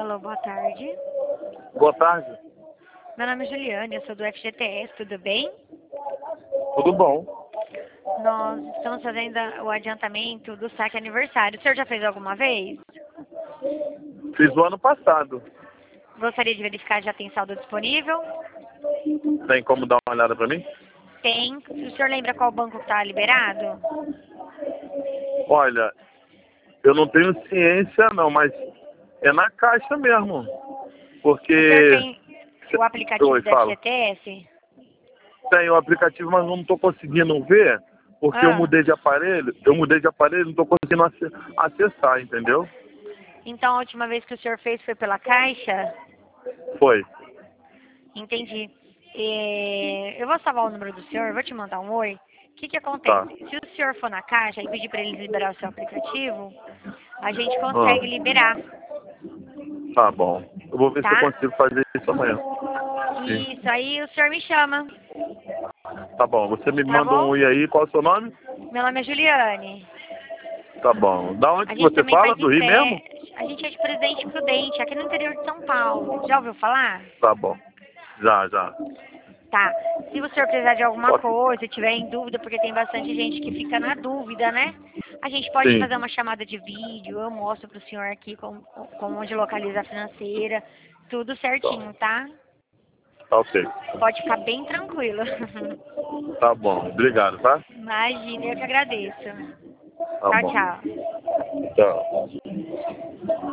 Alô, boa tarde. Boa tarde. Meu nome é Juliane, eu sou do FGTS, tudo bem? Tudo bom? Nós estamos fazendo o adiantamento do saque aniversário. O senhor já fez alguma vez? Fiz o ano passado. Gostaria de verificar se já tem saldo disponível? Tem como dar uma olhada pra mim? Tem. O senhor lembra qual banco está liberado? Olha, eu não tenho ciência não, mas é na Caixa mesmo. O senhor Porque... tem o aplicativo Oi, do fala. FGTS? Tem o aplicativo, mas não estou conseguindo ver, porque eu Ah, mudei de aparelho, não estou conseguindo acessar, entendeu? então a última vez que o senhor fez foi pela Caixa? Foi. Entendi. Eu vou salvar o número do senhor, vou te mandar um oi. O que Tá. acontece? Se o senhor for na Caixa e pedir para eles liberar o seu aplicativo, a gente Ah, consegue liberar, tá bom. Eu vou ver se eu tá? consigo fazer isso amanhã. Sim. Isso, aí o senhor me chama, Tá bom. Você me tá manda um bom? oi aí, qual é o seu nome? Meu nome é Juliane. Tá bom. Da onde A que gente você também fala? faz Do Rio mesmo? empréstimo. A gente é de Presidente Prudente, aqui no interior de São Paulo. Já ouviu falar? Tá bom. Já. Tá. Se o senhor precisar de alguma Ok. coisa, tiver em dúvida, porque tem bastante gente que fica na dúvida, né? A gente pode Sim. fazer uma chamada de vídeo, eu mostro pro senhor aqui como onde localiza a financeira, tudo certinho, tá? Tá ok. Pode ficar bem tranquilo. Tá bom. Obrigado, tá? Imagina, eu que agradeço. Tá Tchau, bom. tchau. Tchau.